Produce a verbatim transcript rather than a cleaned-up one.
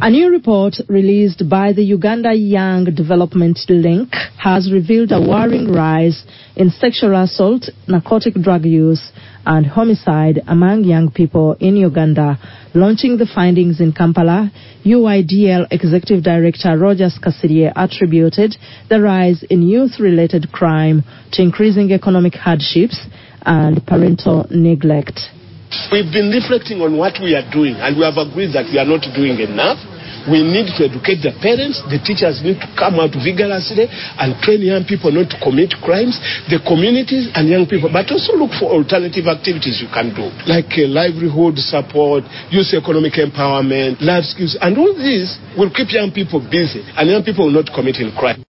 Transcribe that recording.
A new report released by the Uganda Young Development Link has revealed a worrying rise in sexual assault, narcotic drug use, and homicide among young people in Uganda. Launching the findings in Kampala, U I D L Executive Director Rogers Kasirye attributed the rise in youth-related crime to increasing economic hardships and parental neglect. We've been reflecting on what we are doing, and we have agreed that we are not doing enough. We need to educate the parents. The teachers need to come out vigorously and train young people not to commit crimes, the communities and young people, but also look for alternative activities you can do, like uh, livelihood support, youth economic empowerment, life skills, and all these will keep young people busy, and young people will not commit crime.